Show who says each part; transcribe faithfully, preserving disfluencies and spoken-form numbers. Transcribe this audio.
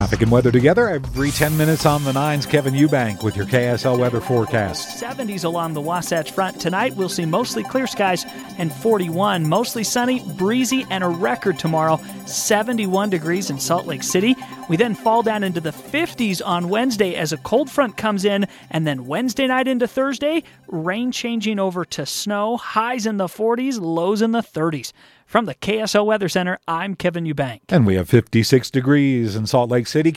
Speaker 1: Traffic and weather together every ten minutes on the nines. Kevin Eubank with your K S L weather forecast.
Speaker 2: seventies along the Wasatch Front. Tonight we'll see mostly clear skies and forty-one. Mostly sunny, breezy, and a record tomorrow. seventy-one degrees in Salt Lake City. We then fall down into the fifties on Wednesday as a cold front comes in. And then Wednesday night into Thursday, rain changing over to snow. Highs in the forties, lows in the thirties. From the K S L Weather Center, I'm Kevin Eubank.
Speaker 1: And we have fifty-six degrees in Salt Lake City.